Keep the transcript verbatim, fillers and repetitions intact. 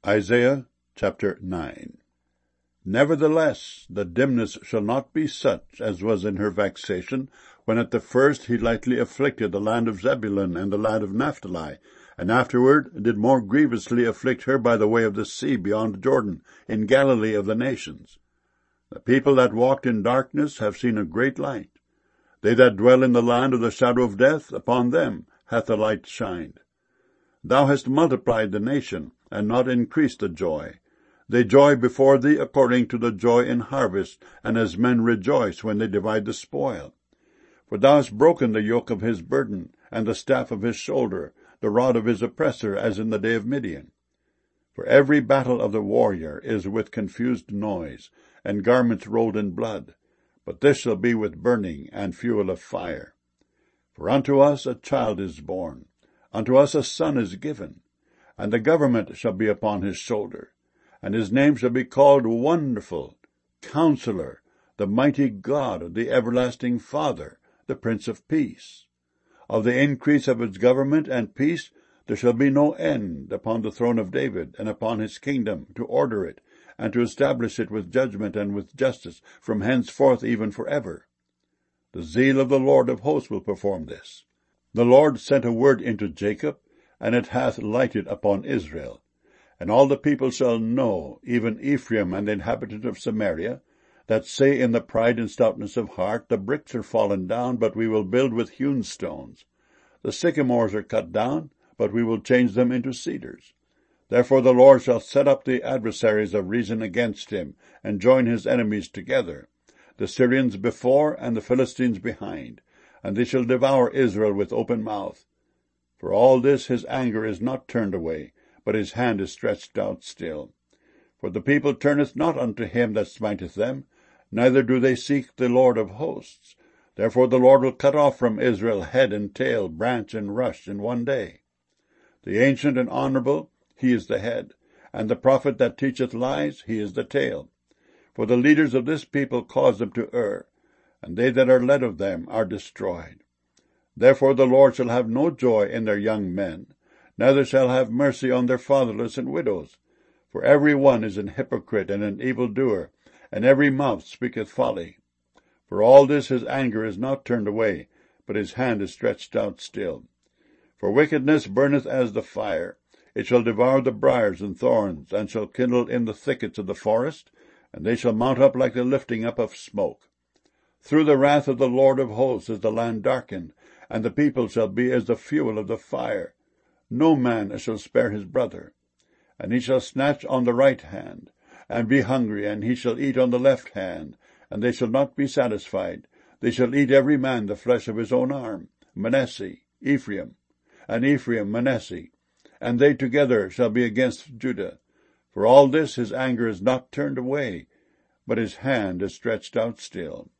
Isaiah chapter nine. Nevertheless, the dimness shall not be such as was in her vexation, when at the first he lightly afflicted the land of Zebulun and the land of Naphtali, and afterward did more grievously afflict her by the way of the sea beyond Jordan, in Galilee of the nations. The people that walked in darkness have seen a great light. They that dwell in the land of the shadow of death, upon them hath the light shined. Thou hast multiplied the nation, and not increased the joy. They joy before thee according to the joy in harvest, and as men rejoice when they divide the spoil. For thou hast broken the yoke of his burden, and the staff of his shoulder, the rod of his oppressor, as in the day of Midian. For every battle of the warrior is with confused noise, and garments rolled in blood. But this shall be with burning and fuel of fire. For unto us a child is born, unto us a son is given, and the government shall be upon his shoulder, and his name shall be called Wonderful, Counselor, the Mighty God, the Everlasting Father, the Prince of Peace. Of the increase of his government and peace there shall be no end upon the throne of David, and upon his kingdom, to order it, and to establish it with judgment and with justice, from henceforth even forever. The zeal of the Lord of hosts will perform this. The Lord sent a word into Jacob, and it hath lighted upon Israel. And all the people shall know, even Ephraim and the inhabitant of Samaria, that say in the pride and stoutness of heart, the bricks are fallen down, but we will build with hewn stones. The sycamores are cut down, but we will change them into cedars. Therefore the Lord shall set up the adversaries of reason against him, and join his enemies together, the Syrians before and the Philistines behind, and they shall devour Israel with open mouth. For all this his anger is not turned away, but his hand is stretched out still. For the people turneth not unto him that smiteth them, neither do they seek the Lord of hosts. Therefore the Lord will cut off from Israel head and tail, branch and rush in one day. The ancient and honorable, he is the head, and the prophet that teacheth lies, he is the tail. For the leaders of this people cause them to err, and they that are led of them are destroyed. Therefore the Lord shall have no joy in their young men, neither shall have mercy on their fatherless and widows. For every one is an hypocrite and an evildoer, and every mouth speaketh folly. For all this his anger is not turned away, but his hand is stretched out still. For wickedness burneth as the fire, it shall devour the briars and thorns, and shall kindle in the thickets of the forest, and they shall mount up like the lifting up of smoke. Through the wrath of the Lord of hosts is the land darkened, and the people shall be as the fuel of the fire. No man shall spare his brother. And he shall snatch on the right hand, and be hungry, and he shall eat on the left hand, and they shall not be satisfied. They shall eat every man the flesh of his own arm, Manasseh, Ephraim, and Ephraim, Manasseh, and they together shall be against Judah. For all this his anger is not turned away, but his hand is stretched out still.